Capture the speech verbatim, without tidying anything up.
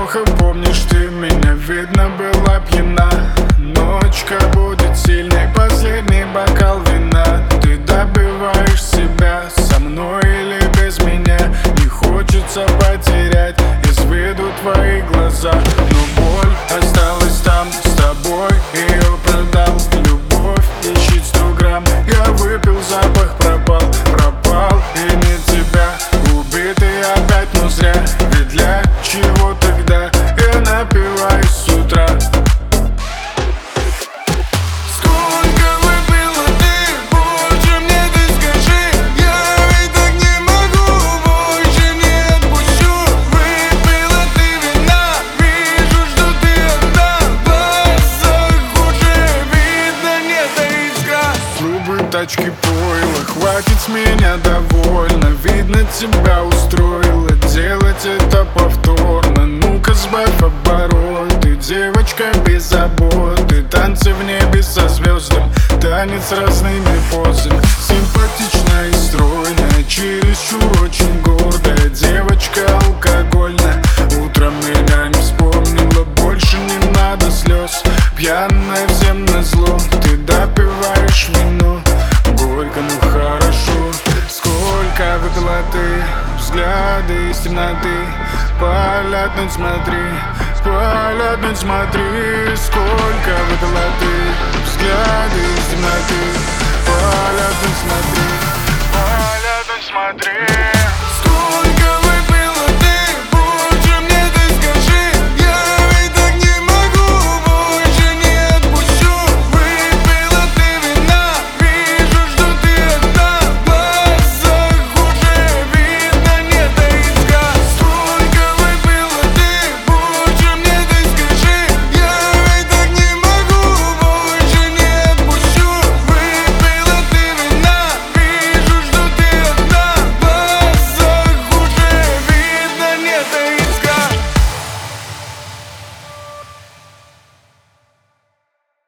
плохо помнишь ты меня, видно, была пьяна. Ночка будет сильной, последний бокал вина. Ты добиваешь себя со мной или без меня. Не хочется потерять из виду твои глаза, но боль осталась там с тобой. Ее продал любовь, ищет сто грамм. Я выпил, запах пропал, пропал и не тебя. Убитый опять, но зря, ведь для чего тогда я напиваюсь с утра? Тачки пойло, хватит с меня довольно. Видно, тебя устроило делать это повторно. Ну-ка сбавь обороты, девочка без заботы. Танцы в небе со звездами, танец с разными позами. Симпатичная и стройная, чересчур очень гордая. Девочка алкогольная, утром меня не вспомнила. Больше не надо слез, пьяная всем назло. Ты допиваешь вино, горько, ну хорошо. Сколько выпила ты, взгляды из темноты. Полятнуть смотри, полятнуть смотри. Сколько выпила ты, взгляды из темноты. Полятнуть смотри, полятнуть смотри. Сколько